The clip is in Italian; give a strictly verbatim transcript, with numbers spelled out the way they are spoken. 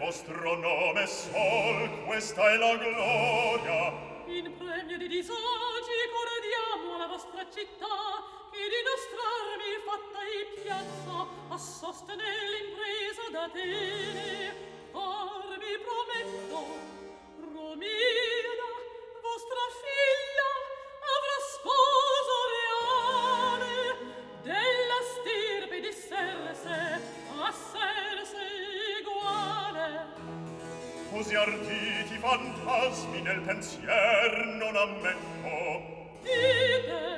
vostro nome sol, questa è la gloria. In premio di disagi cordiamo la vostra città, che dimostrarmi fatta in piazza a sostenere l'impresa d'Atene. Or vi prometto, Romilda, vostra figlia, avrà sposo reale, della stirpe di Serse a Serse eguale. Così arditi fantasmi nel pensier non ammetto. Dite,